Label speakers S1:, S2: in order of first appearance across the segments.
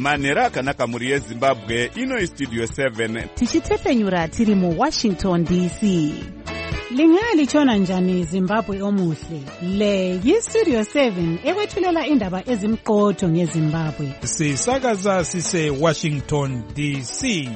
S1: manhero akanaka mhuri yezimbabwe. Ino istudio 7
S2: tichitefenyura tiri muWashington DC.
S3: Lingalitshona njani Zimbabwe omuhle? Le yistudio 7 ekwethulela indaba ezimqotho ngeZimbabwe.
S4: Sisakaza sise Washington DC.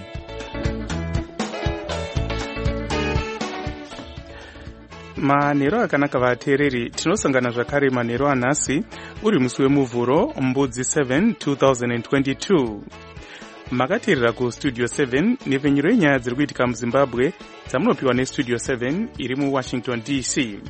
S5: Manhero akanaka vateereri, tinosangana zvakare manhero anhasi uri musi wemuvhuro mbudzi 7 2022. Makateerera kustudio 7 nepfenyuro yenyaya dziri kuitika muZimbabwe dzamunopiwa nestudio 7 iri muWashington DC.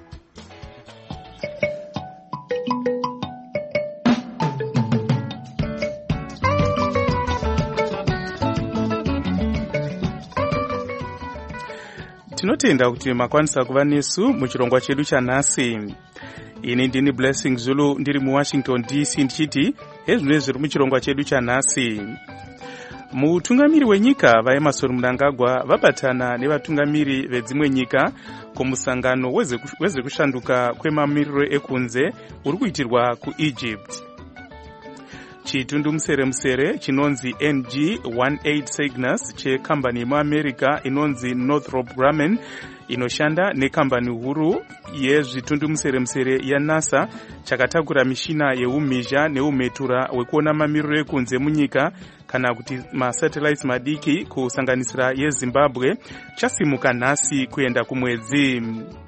S5: Tinotenda kuti makwanisa kuva nesu muchirongwa chedu chanhasi. Ini ndini Blessing Zulu ndiri muWashington DC ndichiti hezvino zviri muchirongwa chedu chanhasi. Mutungamiri wenyika vaEmmerson Mnangagwa vabatana nevatungamiri vedzimwe nyika kumusangano wezvekushanduka kwemamiriro ekunze uri kuitirwa kuEgypt. Chitundumuseremusere chinonzi NG-18 Cygnus chekambani yemuAmerica inonzi Northrop Grumman inoshanda nekambani huru yezvitundumuseremusere yaNASA chakatakura mishina yeumhizha neumetura wekuona mamiriro ekunze munyika kana kuti masatellites madiki kusanganisira yeZimbabwe chasimuka nhasi kuenda kumwedzi.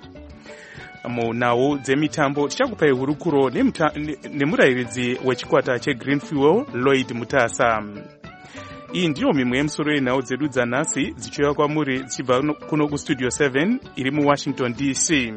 S5: Munhau dzemitambo tichakupai hurukuro nemurayiridzi wechikwata cheGreen Fuel Lloyd Mutasa. Iyi ndiyo mimwe yemusoro yenhau dzedu dzanhasi dzichiuya kwamuri dzichibva kuno kustudio 7 iri muWashington DC.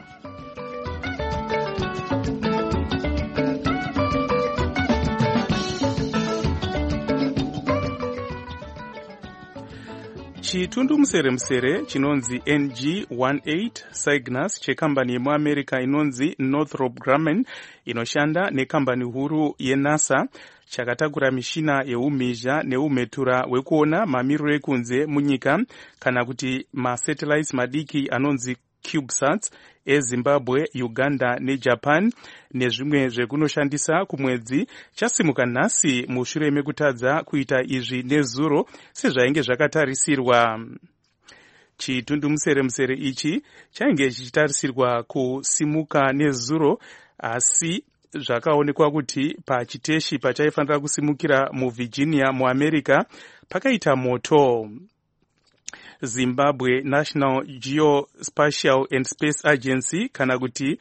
S5: Chitundumuseremusere chinonzi NG-18 Cygnus chekambani yemuAmerica inonzi Northrop Grumman inoshanda nekambani huru yeNASA chakatakura mishina yeumhizha neumetura wekuona mamiriro ekunze munyika kana kuti masatellites madiki anonzi CubeSats eZimbabwe, Uganda neJapan nezvimwe zvekunoshandisa kumwedzi chasimuka nhasi mushure mekutadza kuita izvi nezuro sezvainge zvakatarisirwa. Chitundumuseremusere ichi chainge chichitarisirwa kusimuka nezuro asi zvakaonekwa kuti pachiteshi pachaifanira kusimukira muVirginia muAmerica pakaita moto. Zimbabwe National Geospatial and Space Agency kana kuti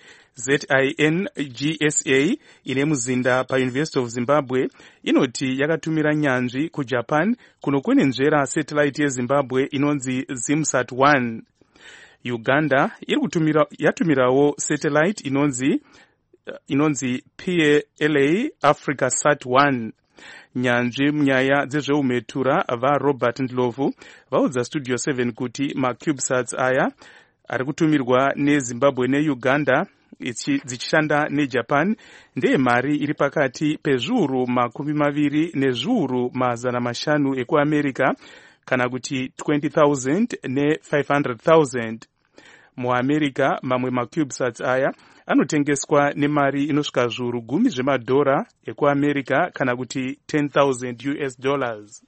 S5: ZINGSA ine muzinda paUniversity of Zimbabwe inoti yakatumira nyanzvi kuJapan kunokwenenzvera satellite yeZimbabwe inonzi ZimSat-1. Uganda yatumirawo satellite inonzi PLA Africa Sat-1. Nyanzvi munyaya dzezveumetura vaRobert Ndlovu vaudza studio 7 kuti maCubeSats aya ari kutumirwa neZimbabwe neUganda dzichishanda neJapan ndemari iri pakati pezviuru 20 nezviuru 500 ekuAmerica kana kuti 20,000 ne500,000. MuAmerica mamwe maCubeSats aya anotengeswa nemari inosvika zviuru 10 zvemadhora ekuAmerica kana kuti $10,000.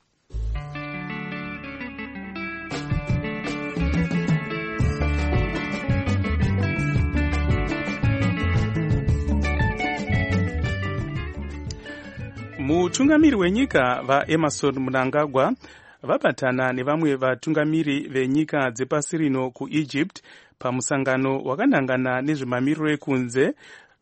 S5: Mutungamiri wenyika vaEmmerson Mnangagwa vabatana nevamwe vatungamiri venyika dzepasi rino kuEgypt pamusangano wakanangana nezvemamiriro ekunze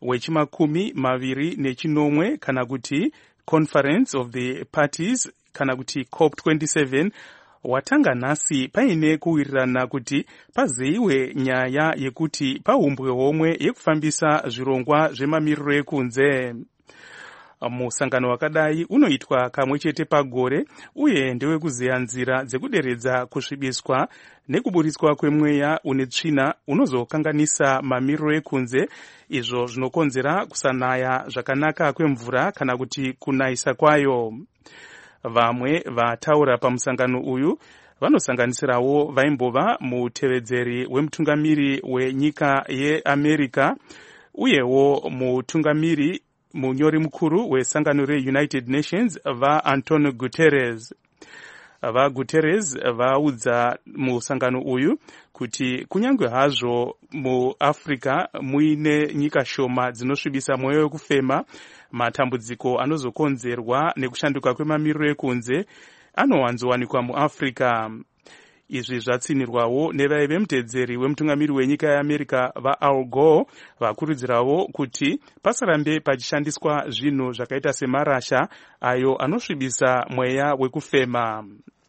S5: wechi29 kana kuti Conference of the Parties kana kuti COP27 watanga nhasi paine kuwirirana kuti pazeyiwe nyaya yekuti paumbwe homwe yekufambisa zvirongwa zvemamiriro ekunze. Musangano wakadai unoitwa kamwe chete pagore uye ndewekuzeya nzira dzekuderedza kusvibiswa nekuburitswa kwemweya une tsvina unozokanganisa mamiriro ekunze, izvo zvinokonzera kusanaya zvakanaka kwemvura kana kuti kunayisa kwayo. Vamwe vataura pamusangano uyu vanosanganisirawo vaimbova mutevedzeri wemutungamiri wenyika yeAmerica uyewo mutungamiri munyori mukuru wesangano reunited nations vaAntonio Guterres. VaGuterres vaudza musangano uyu kuti kunyange hazvo muAfrica muine nyika shoma dzinosvibisa mweya wekufema, matambudziko anozokonzerwa nekushanduka kwemamiriro ekunze anowanzowanikwa muAfrica. Izvi zvatsinirwawo nevaive mutedzeri wemutungamiri wenyika yeAmerica vaAl Gore, vakurudzirawo kuti pasarambe pachishandiswa zvinhu zvakaita semarasha ayo anosvibisa mweya wekufema.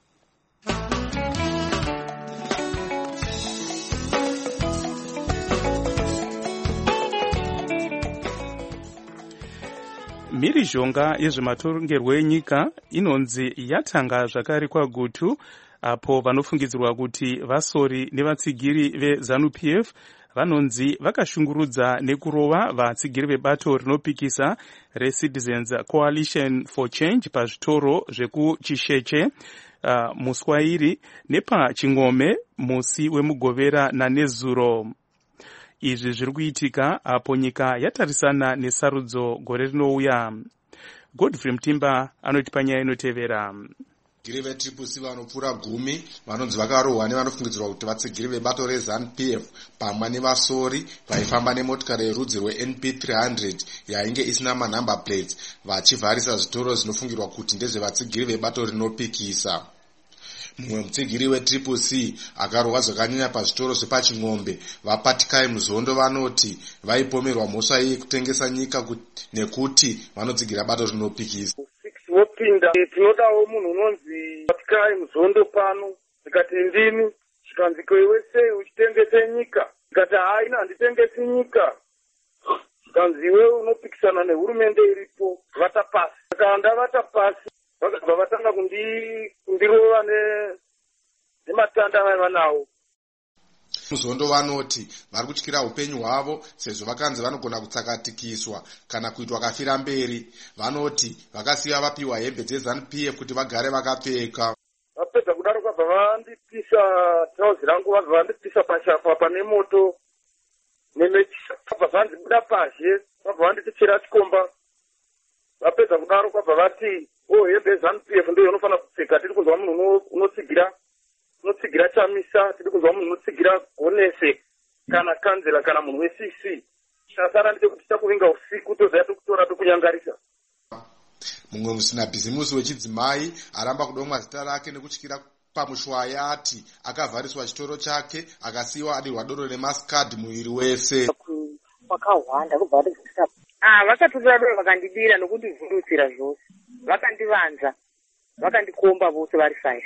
S5: Mhirizhonga yezvematongerwo enyika inonzi yatanga zvakare kwagutu, apo vanofungidzirwa kuti vasori nevatsigiri veZANU-PF vanonzi vakashungurudza nekurova vatsigiri vebato rinopikisa reCitizens Coalition for Change pazvitoro zvekuChisheche muSwahili nepaChingome musi wemugovera naNezuro. Izvi zviri kuitika apo nyika yatarisana nesarudzo gore rinouya. Godfrey Mtimba anoti panyaya inotevera.
S6: Vatsigiri veTriple-C vanopfuura 10 vanonzi vakarohwa nevanofungidzirwa kuti vatsigiri vebato reZANU-PF pamwe nevasori vaifamba nemotokari yerudzi rweNP300 yainge isina manumber plates vachivharisa zvitoro zvinofungirwa kuti ndezvevatsigiri vebato rinopikisa. Mumwe mutsigiri weTriple-C akarohwa zvakanyanya pazvitoro zvepaching'ombe vaPatikai Muzondo vanoti vaipomerwa mhosva iyi kutengesa nyika nekuti vanotsigira bato rinopikisa.
S7: Vopinda tinodawo munhu unonzi Patikai Muzondo pano, tikati ndini, chikanzi iwe sei uchitengese nyika, tikati haina handitengesi nyika, chikanzi iwe unopikisana nehurumende iripo, vata pasi. Saka ndavata pasi, vakabva vatanga kundirova nematanda vaiva nawo.
S6: Muzondo vanoti vari kutyira upenyu hwavo sezvo vakanzi vanogona kutsakatikiswa kana kuitwa kafira mberi. Vanoti vakasiya vapiwa hembe dzeZANU-PF kuti vagare vakapfeka.
S7: Vapedza kudaro kwabva vandipisa trauzi rangu, vabva vandipisa pashapa pane moto nemecha, vabva vandibuda pazhe, vabva vanditichira chikomba. Vapedza kudaro kwabva vati hembe yeZANU-PF ndiyo unofanira kupfeka, tiri kunzwa munhu unotsigira chamisa, tiri kunzwa munhu unotsigira gonese kana kanzela kana munhu weCC. Chasara ndechekuti takuvinga usiku toziva tokutora tokunyangarisa.
S6: Mumwe musina bhizimusi wechidzimai aramba kudomwa zita rake nekutyira pamushwaya ati akavhariswa chitoro chake akasiyiwa adirwa doro nemaskadhi muviri wese.
S8: Wakawanda kubva vatizisa. Vakatora doro vakandidira nokundivhundutsira zvose. Vakandivanza. Vakandikomba vose vari 5.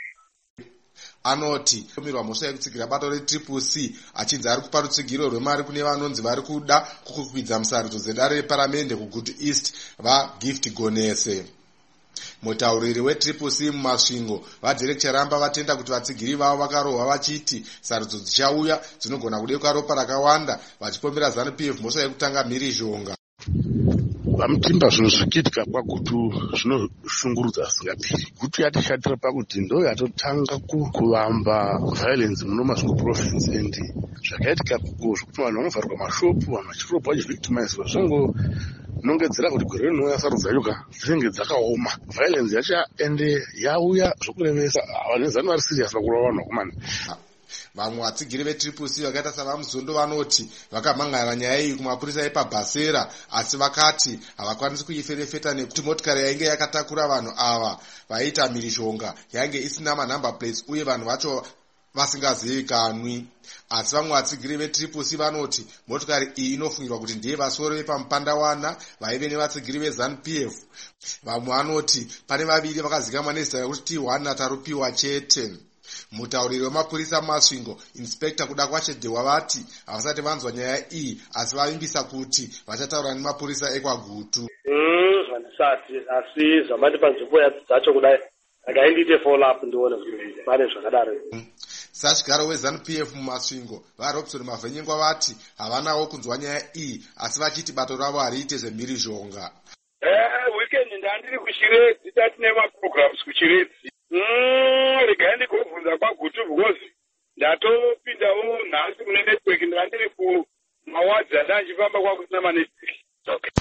S6: Anoti pomerwa mhosva yekutsigira bato reTriple-C achinzi ari kupa rutsigiro rwemari kune vanonzi vari kuda kukwidza musarudzo dzedare reparamende kuGutu East vaGift Gonese. Mutauriri weTriple-C mumasvingo vaDerek Charamba vatenda kuti vatsigiri vavo vakarohwa vachiti sarudzo dzichauya dzinogona kudekwa ropa rakawanda, vachipomera ZANU-PF mhosva yekutanga mhirizhonga.
S9: Vamutimba zvinhu zvikiitika kwaGutu zvinoshungurudza zvisingaperi. Gutu yatishatira pakuti ndo yatotanga kuvamba violence muno maSvingo province and zvakaitika zvokuti vanhu vanovharirwa mashopu, vanhu vachirobva vachivictimizwa zvongonongedzera kuti gore rinouya sarudzo yacho dzinenge dzakaoma. Violence yacho ende yauya zvokurevesa vanezanu vari serious pakurova vanhu vakomana.
S6: Vamwe vatsigiri veTriple-C vakaita savaMuzondo vanoti vakamhangarira nyaya iyi kumapurisa epaBhasera, asi vakati havakwanisi kuiferefeta nekuti motikari yainge yakatakura vanhu ava vaiita mhirizhonga yainge isina manumber plates uye vanhu vacho vasingazivikanwi. Asi vamwe vatsigiri veTriple-C vanoti motikari iyi inofungirwa kuti ndiye vasori vepamupandawana vaive nevatsigiri veZANU-PF. Vamwe vanoti pane vaviri vakazikamwa nezita rekuti T1 naTarupiwa chete. Mutauriri wemapurisa mumasvingo Inspector kuda kwachedhewa vati havasati vanzwa nyaya iyi asi vavimbisa kuti vachataura nemapurisa ekwaGutu.
S7: Handisati, asi zvamati panzvimbo dzacho kudai akaindite follow up ndione kuti pane zvakadaro.
S6: Sachigaro weZANU-PF mumasvingo vaRobson Mavhenyengwa vati havanawo kunzwa nyaya iyi asi vachiti bato ravo hariite zvemhirizhonga.
S7: Weekend ndandiri kuChiredzi tatine maprograms kuChiredzi. Regai ndigovhunza kwaGutu because ndatopindawo nhasi kune network ndandiri kumawadzi andanjifamba kwakusina manetwork.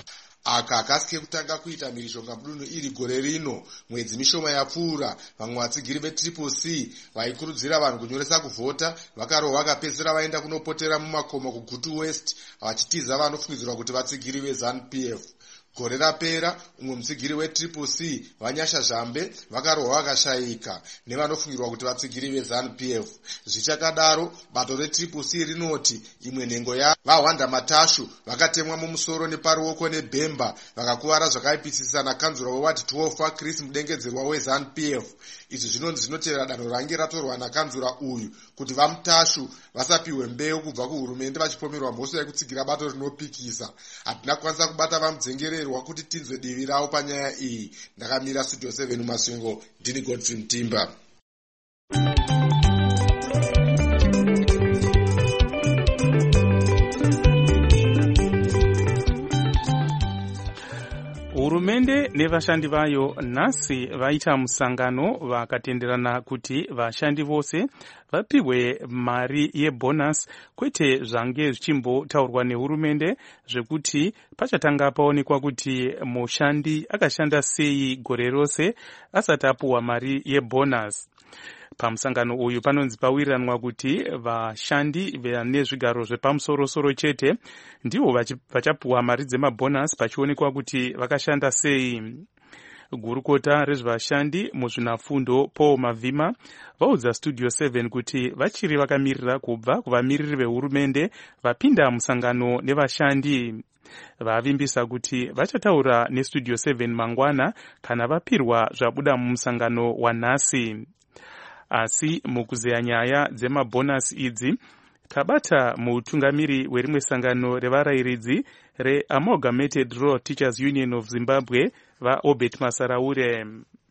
S6: aka akasike kutanga kuita mhirizhonga mudunhu iri gore rino mwedzi mishoma yapfuura. Vamwe vatsigiri vetriple C vaikurudzira vanhu kunyoresa kuvhota vakarohwa vakapedzisira vaenda kunopotera mumakomo kuGutu West vachitiza vanofungidzirwa kuti vatsigiri veZANU-PF. Gore rapera umwe mutsigiri wetriple C Vanyasha Zhambe vakarohwa vakashayika nevanofungirwa kuti vatsigiri veZANU-PF. Zvichakadaro bato retriple C rinoti imwe nhengo yaVahwanda Matashu vakatemwa mumusoro neparuoko nebhemba vakakuvara zvakaipisisa nakanzura weward 12 Chris Mudengedzerwa weZANU-PF. Izvi zvinonzi zvinotevera danho range ratorwa nakanzura uyu kuti vaMutashu vasapiwe mbeu kubva kuhurumende vachipomerwa mhosva yekutsigira bato rinopikisa. Hatina kukwanisa kubata vamudzengererwa kuti tinzwe divi ravo panyaya iyi. Ndakamira Studio 7 Masvingo, ndini Godfrey Mtimba.
S5: Hurumende nevashandi vayo nhasi vaita musangano vakatenderana kuti vashandi vose vapiwe mari yebonus, kwete zvange zvichimbotaurwa nehurumende zvekuti pachatanga paonekwa kuti mushandi akashanda sei gore rose asati apuwa mari yebonus. Pamusangano uyu panonzi pawiriranwa kuti vashandi vane zvigaro zvepamusoro-soro chete ndivo vachapuwa mari dzemabonus pachionekwa kuti vakashanda sei. Gurukota rezvevashandi muzvinafundo Paul Mavhima vaudza Studio 7 kuti vachiri vakamirira kubva kuvamiriri vehurumende vapinda musangano nevashandi. Vavimbisa kuti vachataura neStudio 7 mangwana kana vapirwa zvabuda mumusangano wanhasi. Asi mukuzeya nyaya dzemabonus idzi tabata mutungamiri werimwe sangano revarayiridzi reAmalgamated Rural Teachers Union of Zimbabwe vaObert Masaraure.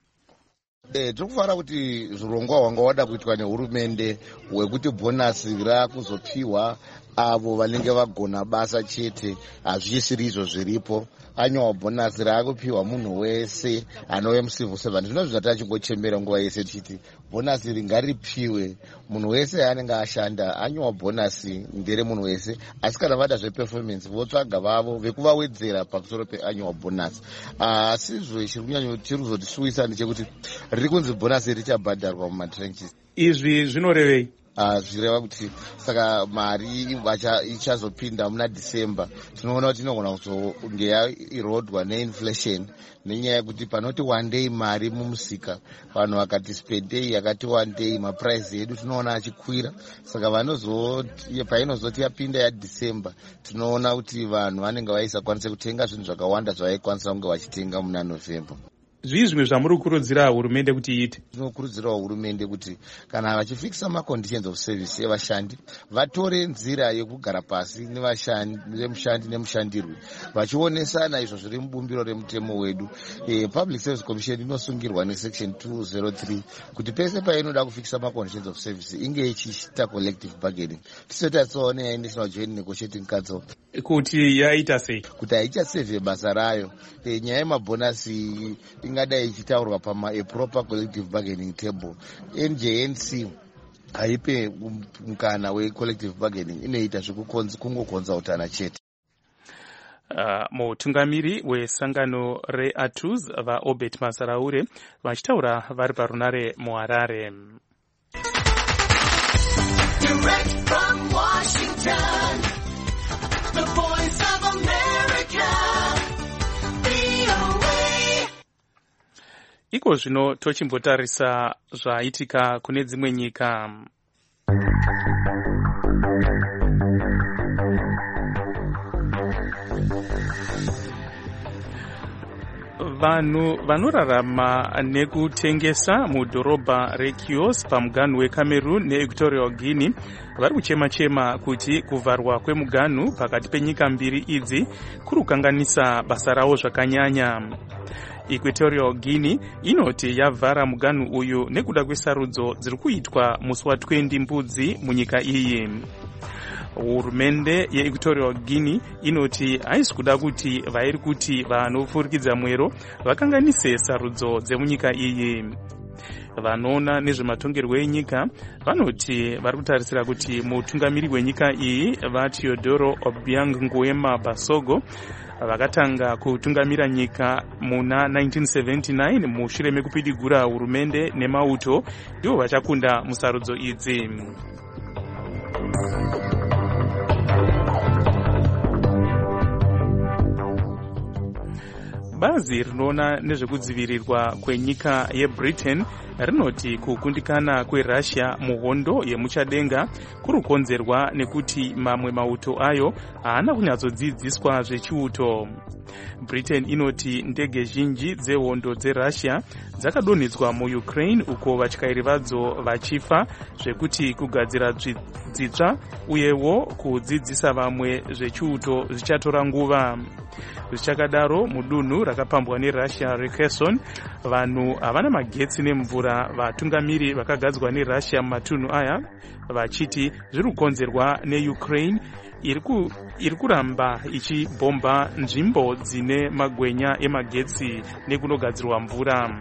S10: Tikufanira kuti zvirongwa hwanga wada kuitwa nehurumende hwekuti bhonasi rakuzopiwa avo vanenge vagona basa chete hazvisiri izvo zviripo. Annual bhonasi raakupiwa munhu wese anove mucivil servant. Zvino zvati achingochembera nguva yese tichiti bhonasi ringaripiwe munhu wese anenge ashanda. Annual bhonasi ndere munhu wese, asi kana vada zveperformance votsvaga vavo vekuvawedzera pamusoro peannual bhonasi. Asi zvo chiri kuzotisuwisa ndechekuti riri kunzi bhonasi richabhadharwa mumatrenches.
S5: Izvi zvinorevei?
S10: Zvireva kuti saka mari ichazopinda muna December. Tinoona kuti inogona kuzonge irodwa neinflation nenyaya yekuti panoti one day mari mumusika vanhu vakati per day yakati one day maprice edu tinoona achikwira. Saka painozoti yapinda yaDecember tinoona kuti vanhu vanenge vaisakwanisa kutenga zvinhu zvakawanda zvavaikwanisa kunge vachitenga muna November.
S5: Zvii zvimwe zvamuri kukurudzira hurumende kuti iite?
S10: Tinokurudzirawo hurumende kuti kana vachifikisa maconditions of service evashandi vatore nzira yekugara pasi nemushandi nemushandirwi vachionesana izvo zviri mubumbiro remutemo wedu. Public Service Commission inosungirwa nesection 203 kuti pese painoda kufikisa maconditions of service inge ichiita collective bargaining. Tisati tatsoone National Joint Negotiating Council
S5: kuti yaita sei,
S10: kuti haichasevhe basa rayo. Nyaya yemabhonasi ingadai ichitaurwa proper collective bargaining table. NJNC haipe mukana wecollective bargaining, inoita kungokonza utana chete.
S5: Mutungamiri wesangano reATUS vaObert Masaraure vachitaura vari parunare muHarare. Direct from Washington, the voice of America, VOA. Iko zvino tochimbotarisa zvaitika kune dzimwe nyika. Vanhu vanorarama nekutengesa mudhorobha reKios pamuganhu weCameroon neEquatorial Guinea vari kuchema-chema kuti kuvharwa kwemuganhu pakati penyika mbiri idzi kuri kukanganisa basa rawo zvakanyanya. Equatorial Guinea inoti yavhara muganhu uyu nekuda kwesarudzo dziri kuitwa musi wa20 mbudzi munyika iyi. Hurumende yeEquatorial Guinea inoti haisi kuda kuti vairi kuti vanopfurikidza mwero vakanganise sarudzo dzemunyika iyi. vanoona nezvematongerwo enyika vanoti vari kutarisira kuti mutungamiri wenyika iyi vaTeodoro Obiang Nguema Basogo vakatanga kutungamira nyika muna 1979 mushure mekupidigura hurumende nemauto ndivo vachakunda musarudzo idzi. Bazi rinoona nezvekudzivirirwa kwenyika yeBritain rinoti kukundikana kweRussia muhondo yemuchadenga kuri kukonzerwa nekuti mamwe mauto ayo haana kunyatsodzidziswa zvechiuto. Britain inoti ndege zhinji dzehondo dzeRussia dzakadonhedzwa muUkraine uko vatyairi vadzo vachifa zvekuti kugadzira dzitsva uyewo kudzidzisa vamwe zvechiuto zvichatora nguva. Zvichakadaro mudunhu rakapambwa neRussia reKherson vanhu havana magetsi nemvura. Vatungamiri vakagadzwa neRussia mumatunhu aya vachiti zviri kukonzerwa neUkraine iri kuramba ichibhomba nzvimbo dzine magwenya emagetsi nekunogadzirwa mvura.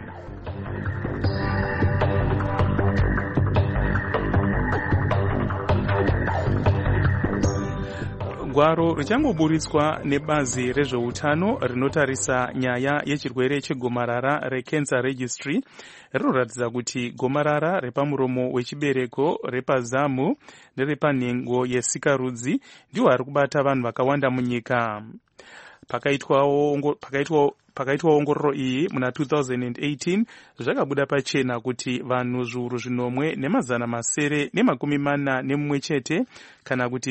S5: Gwaro richangoburitswa nebazi rezveutano rinotarisa nyaya yechirwere chegomarara reCancer Registry rinoratidza kuti gomarara repamuromo wechibereko, repazamu nerepanhengo yesikarudzi ndiwo ari kubata vanhu vakawanda munyika. Pakaitwa ongororo iyi muna 2018 zvakabuda pachena kuti vanhu zviuru zvinomwe nemazana masere nemakumi-mana nemumwe chete kana kuti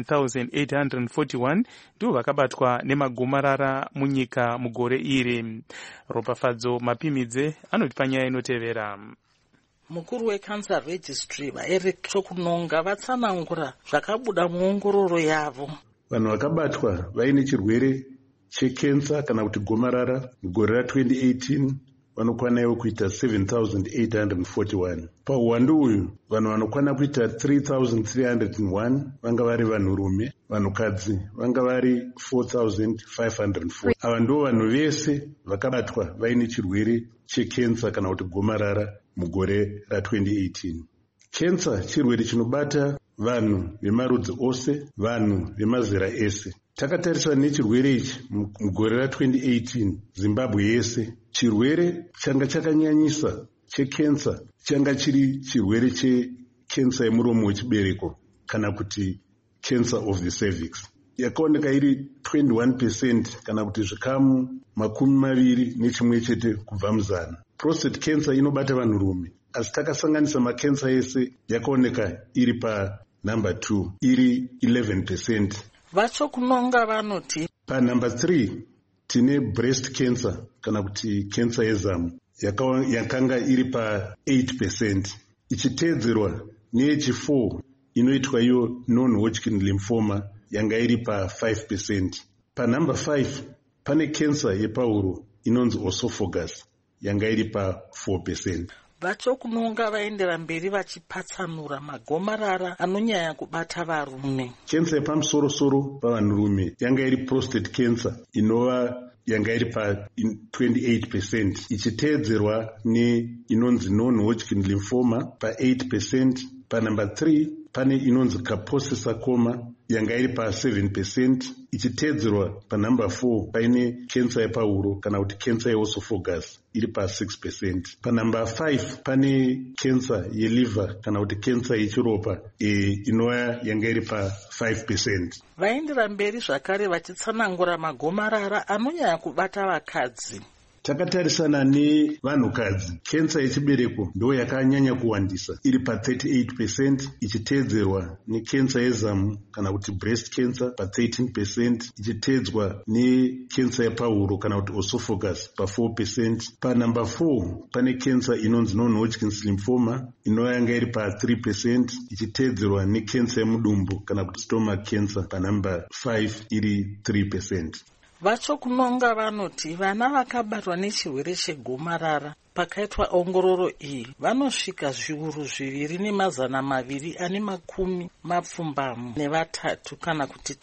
S5: 7,841 ndivo vakabatwa nemagomarara munyika mugore iri. Ropafadzo Mapimidze anoti panyaya inotevera.
S11: Mukuru weCancer Registry vaEric Chokunonga vatsanangura zvakabuda muongororo yavo.
S12: Vanhu vakabatwa vaine chirwere chekensa kana kuti gomarara mugore ra2018 vanokwanawo kuita 7,841. Pauwandu uyu vanhu vanokwana kuita 3,301 vanga vari vanhurume, vanhukadzi vanga vari 4,504. Ava ndivo vanhu vese vakabatwa vaine chirwere chekensa kana kuti gomarara mugore ra2018. Kensa chirwere chinobata vanhu vemarudzi ose, vanhu vemazera ese. Takatarisa nechirwere ichi mugore ra2018 Zimbabwe yese, chirwere changa chakanyanyisa chekensa changa chiri chirwere chekensa yemuromo wechibereko kana kuti cancer of the cervix. Yakaoneka iri 21% kana kuti zvikamu 21 kubva muzana. Prostate cancer inobata vanhurume, asi takasanganisa makensa ese yakaoneka iri panumber 2 iri 11%.
S11: Vachokunonga vanoti
S12: panumber 3 tine breast cancer kana kuti cancer yezamu yakanga iri pa8%, ichiteedzerwa neyechi4 inoitwa iyo non-Hodgkin lymphoma yanga iri pa5%. Panumber 5 pane cancer yepahuro inonzi esophagus yanga iri pa4%.
S11: Vachokunonga vaendera mberi vachipatsanura magomarara anonyanya kubata varume.
S12: Cancer yepamusoro pavanhurume yanga iri prostate cancer inova yanga iri pa28%, ichiteedzerwa inonzi non-Hodgkin lymphoma pa8%. Panumber 3 pane inonzi Kaposi sarcoma yanga iri pa7%, ichiteedzerwa panumber 4 paine cancer yepahuro kana kuti cancer yeesophagus iri pa6%. Panumber 5 pane cancer yeliver kana kuti cancer yechiropa inova yanga iri pa5%.
S11: Vaendera mberi zvakare vachitsanangura magomarara anonyanya kubata vakadzi.
S12: Takatarisana nevanhukadzi, cancer yechibereko ndo yakanyanya kuwandisa iri pa38%, ichiteedzerwa necancer yezamu kana kuti breast cancer pa13%, ichiteedzwa necancer yepahuro kana kuti esophagus pa4%. Panumber 4 pane cancer inonzi non-Hodgkin lymphoma inova iri pa3%, ichiteedzerwa necancer yemudumbu kana kuti stomach cancer panumber 5 iri 3%.
S11: Vachokunonga vanoti vana vakabatwa nechirwere chegomarara pakaitwa ongororo iyi vanosvika zviuru 2,223 kana kuti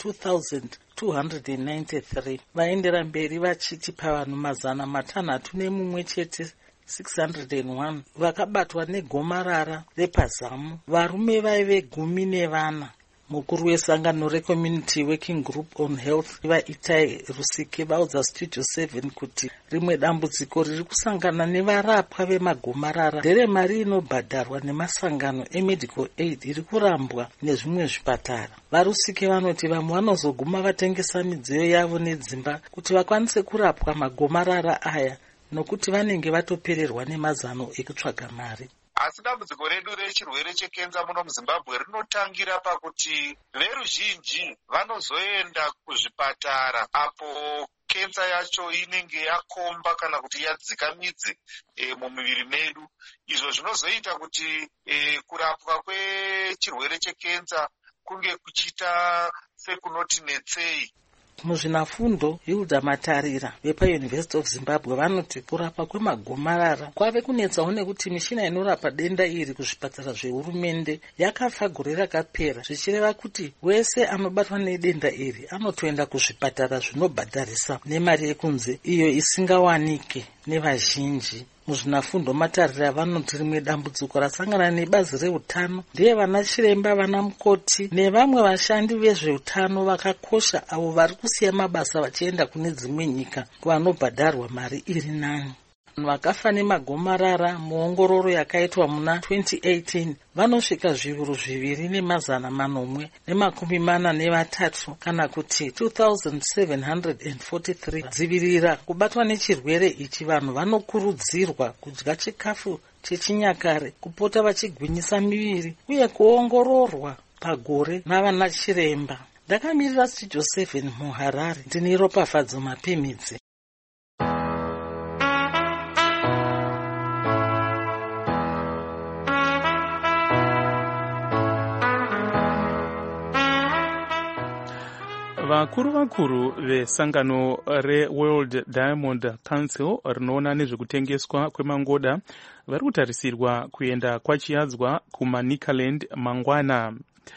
S11: 2,293. Vaendera mberi vachiti pavanhu 601 chete 601 vakabatwa negomarara repazamu. Varume vaive 14. Mukuru wesangano reCommunity Working Group on Health vaItai Rusike vaudza Studio 7 kuti rimwe dambudziko riri kusangana nevarapwa vemagomarara nderemari inobhadharwa nemasangano emedical aid iri kurambwa nezvimwe zvipatara. VaRusike vanoti vamwe vanozoguma vatengesa midziyo yavo nedzimba kuti vakwanise kurapwa magomarara aya nokuti vanenge vatopererwa nemazano ekutsvaga mari.
S13: Asi dambudziko redu rechirwere chekenza muno muZimbabwe rinotangira pakuti veruzhinji vanozoenda kuzvipatara apo kenza yacho inenge yakomba kana kuti yadzika midzi mumiviri medu. Izvo zvinozoita kuti kurapwa kwechirwere chekenza kunge kuchita sekunoti netsei.
S11: Muzvinafundo Hilda Matarira vepaUniversity of Zimbabwe vanoti kurapa kwemagomarara kwave kunetsawo nekuti mishina inorapa denda iri kuzvipatara zvehurumende yakafa gore rakapera, zvichireva kuti wese anobatwa nedenda iri anotoenda kuzvipatara zvinobhadharisa nemari yekunze iyo isingawanike nevazhinji. Muzvinafundo Matarira vanoti rimwe dambudziko rasangana nebazi reutano ndiye vana chiremba, vana mukoti nevamwe vashandi vezveutano vakakosha avo vari kusiya mabasa vachienda kune dzimwe nyika vanobhadharwa mari iri nani. Vakafa nemagomarara muongororo yakaitwa muna 2018 vanosvika zviuru 2,443 kana kuti 2,743. Dzivirira kubatwa nechirwere ichi, vanhu vanokurudzirwa kudya chikafu chechinyakare, kupota vachigwinyisa miviri uye kuongororwa pagore navana chiremba. Ndakamirira Studio 7 muHarare, ndini Ropafadzo Mapimidzi.
S5: Vakuru vesangano reWorld Diamond Council rinoona nezvekutengeswa kwemangoda vari kutarisirwa kuenda kwachiyadzwa kuManicaland mangwana.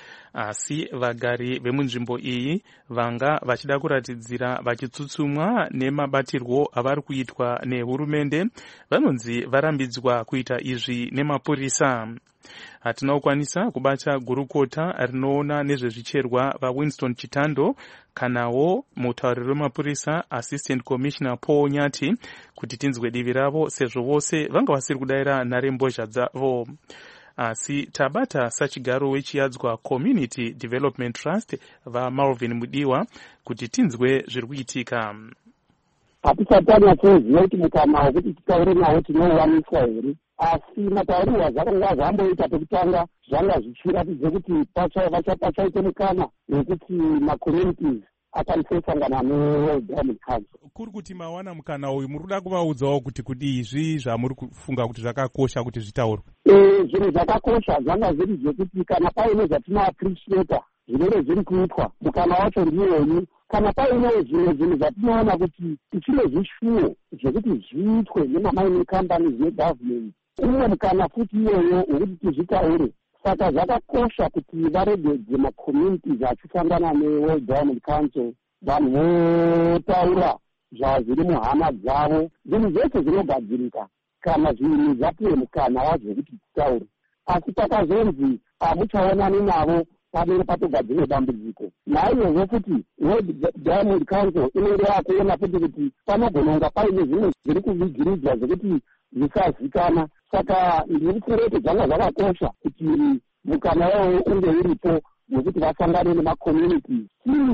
S5: Asi vagari vemunzvimbo iyi vanga vachida kuratidzira vachitsutsumwa nemabatirwo avari kuitwa nehurumende vanonzi varambidzwa kuita izvi nemapurisa. Hatina kukwanisa kubata gurukota rinoona nezvezvicherwa vaWinston Chitando kanawo mutauriri wemapurisa Assistant Commissioner Paul Nyati kuti tinzwe divi ravo sezvo vose vanga vasiri kudayira nharembozha dzavo. Asi tabata sachigaro wechiyadzwa Community Development Trust vaMalvin Mudiwa kuti tinzwe zviri kuitika.
S14: Hatisatanya kuziva kuti mukana wekuti titaure nawo tinouwaniswa here, asi mataurirwo azvakanga zvamboita pekutanga zvanga zvichiratidza kuti pachaite mukana wekuti macommunities akwanise kusangana neWorld Diamond Council.
S4: Kuri kuti mawana mukana uyu muri kuda kuvaudzawo kuti izvi zvamuri kufunga kuti zvakakosha kuti zvitaurwe?
S14: Zvinhu zvakakosha zvanga zviri zvekuti kana paine zvatinoappreciata zvinenge zviri kuitwa mukana wacho ndiwoni, kana painewo zvimwe zvinhu zvatinoona kuti tichine zvishuwo zvekuti zviitwe nemamaine companies negovernment, umwe mukana futi iyoyo wekuti tizvitaure. Saka zvakakosha kuti varegedze macommunities achisangana neWorld Diamond Council, vanhu votaura zvazviri muhama dzavo, zvinhu zvese zvinogadzirika kana zvinhu zvapiwe mukana wazvo kuti titaure. Asi pakazonzi hamuchaonani navo padere patogadzire dambudziko. Naizvozvo futi World Diamond Council inenge yakuona futi kuti panogononga paine zvimwe zviri kuvigiridzwa zvekuti zvisazikanwa. Saka ndiri kufunga kuti zvanga zvakakosha kuti mukana wavo unge uripo wekuti vasangane nemacommunities.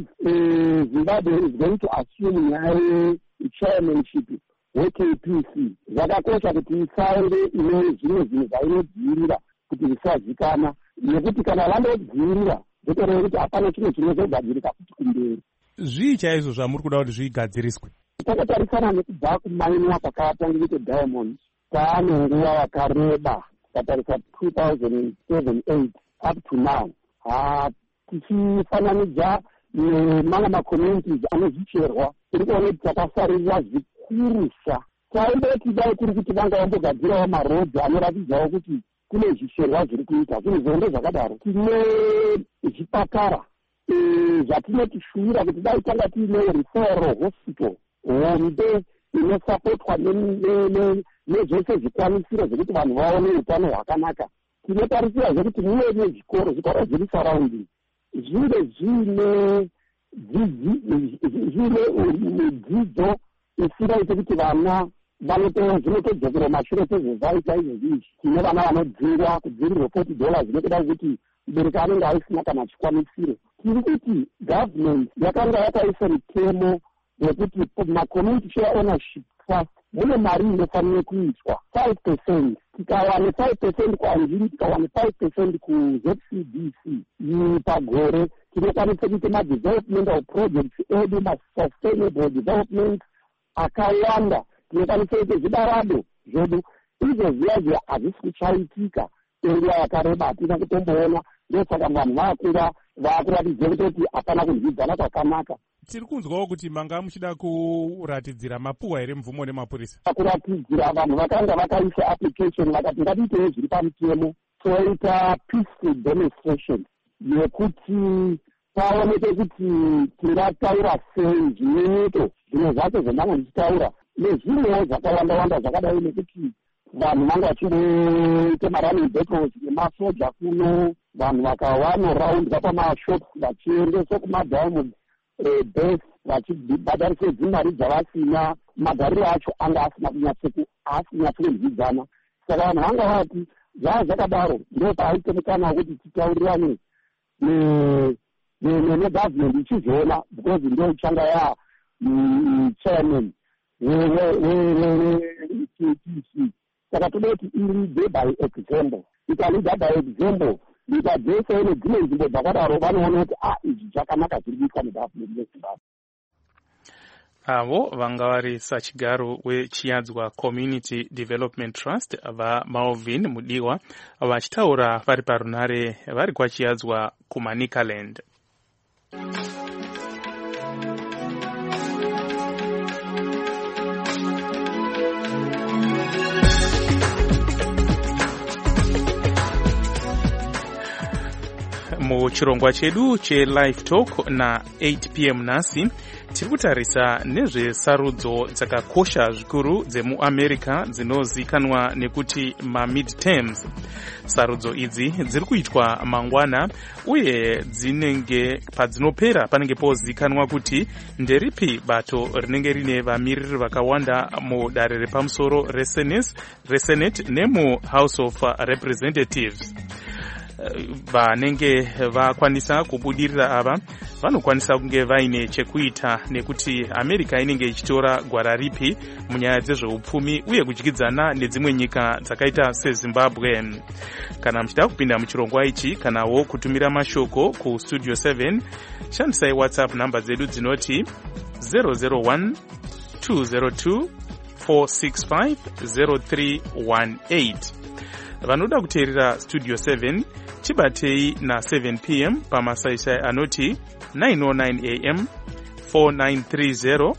S14: Zimbabwe is going to assume nyaya yechairmanship weKPC. Zvakakosha kuti isaende ine zvimwe zvinhu zvainodzivirira kuti zvisazikanwa, nekuti kana vandodzivirira zvotoreva kuti hapana chimwe chinozogadzirika kuti kumberi.
S4: Zvii chaizvo zvamuri kuda kuti zvigadziriswe?
S14: Takatarisana nekubva kumainwa kwakatangira kuDiamond taane nguva yakareba, tatarisa 2007-8 up to now. Tichifananidza nemamwe macommunities anozvicherwa, tiri kuona kuti takasarira zvikurusa. Taidoti dai kuri kuti vanga vambogadzirawo marodhi anoratidzawo kuti kune zvicherwa zviri kuita, zvinhu zvonde zvakadaro. Tine zvipatara zvatinotishuvira kuti dai tanga tiine referral hospital hombe inosapotwa nezvese zvikwanisiro zvekuti vanhu vaone utano hwakanaka. Tinotarisira zvekuti muve nezvikoro zviri surrounding zvive zvine dzidzo isinaite kuti vana zvinotodzokera mashure kwezvezaita izvozvi. Tine vana vanodzingwa kudzivirirwa $40 nekuda kuti mubereki anenge aisina kana chikwanisiro. Tiri kuti government yakanga yakaisa mitemo yekuti macommunity share ownership trust mune mari inofanire kuiswa 5%. Tikawane 5% kuanjiri, tikawane 5% kuZCDC pagore, tinokwanisa kuita ma-development of projects edu, ma-sustainable development akawanda. Tinokwanisa kuita zvibarado zvedu. Izvo zviya hazvisi kuchaitika kwenguva yakareba, hatina kutomboona. Ndosaka vanhu vakuratidza kuti hapana kunzwidzana kwakanaka.
S4: Tiri kunzwawo kuti manga muchida kuratidzira mapuwa here mvumo nemapurisa?
S14: Kuratidzira vanhu vakanga vakaisa application vakati ngatiitewo zviri pamutemo, toita peaceful demonstration yekuti paoneke kuti tingataura sei zvinyenyeko zvimwe zvacho zvandango ndichitaura nezvimwewo zvakawanda zvakadai nekuti vanhu vanga vachingoita marunning battles nemasoja kuno, vanhu vakawanoraundwa pamashops vachiendeswa kumadiamond base vachibhadharise dzimari dzavasina, magariro acho anga asina kunyatsonzwidzana. Saka vanhu vanga vati zvaa zvakadaro ndo paaite mukana wekuti titaurirane negovernment ichizviona, because ndo changa chairman we-TTC. Saka toda kuti ilide by example. Ikalida by example, ikadzese nedzimwe nzvimbo dzakadaro vanoona kuti izvi zvakanaka zviri kuitwa negovernment yeZimbabwe.
S5: Avo vanga vari sachigaro wechiadzwa Community Development Trust vaMalvin Mudiwa vachitaura vari parunare vari kwachiadzwa kuManicaland. Muchirongwa chedu che-Live Talk na 8 p.m. nasi tiri kutarisa nezvesarudzo dzakakosha zvikuru dzemuAmerica dzinozikanwa nekuti ma-midterms. Sarudzo idzi dziri kuitwa mangwana uye dzinenge padzinopera panenge pozikanwa kuti nderipi bato rinenge rine vamiriri vakawanda mudare repamusoro reSenate nemuHouse of Representatives. Vanenge vakwanisa kubudirira ava vanokwanisa kunge vaine chekuita nekuti America inenge ichitora gwara ripi munyaya dzezveupfumi uye kudyidzana nedzimwe nyika dzakaita seZimbabwe. Kana muchida kupinda muchirongwa ichi kanawo kutumira mashoko ku Studio 7, shandisai WhatsApp namba dzedu dzinoti 001 202 465 0318. Vanoda kuteerera Studio 7 chibatei na 7 p.m. pamasaisai anoti 909 a.m. 4930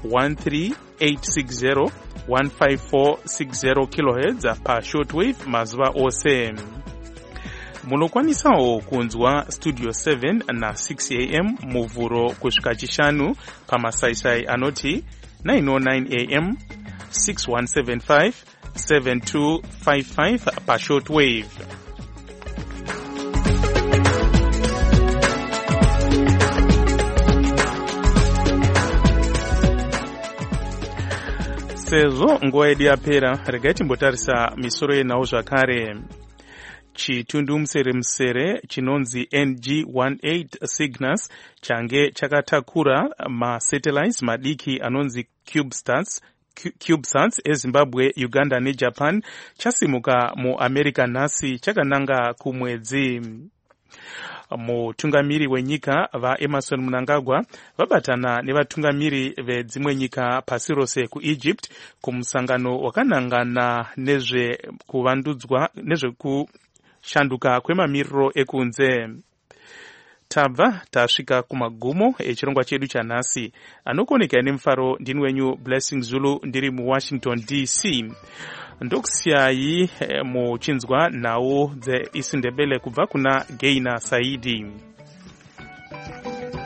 S5: 13860 15460 kHz pa shortwave mazuva ose. Munokwanisawo kunzwa Studio 7 na 6 a.m. muvhuro kusvika chishanu pamasaisai anoti 909 a.m. 6175 7255 pa shortwave. Sezvo nguva yedu yapera, regai timbotarisa misoro yenhau zvakare. Chitundu musere chinonzi NG-18 Cygnus change chakatakura masatellites madiki anonzi CubeSats eZimbabwe, Uganda neJapan chasimuka muAmerica nhasi chakananga kumwedzi. Mutungamiri wenyika vaEmerson Mnangagwa vabatana nevatungamiri vedzimwe nyika pasi rose kuEgypt kumusangano wakanangana nezvekushanduka kwemamiriro ekunze. Tabva tasvika kumagumo echirongwa chedu chanhasi. Anokoneka nemufaro ndini wenyu Blessing Zulu ndiri muWashington DC. Ndokusiyai muchinzwa nhau dzeIsindebele kubva kuna Gaina Saidi.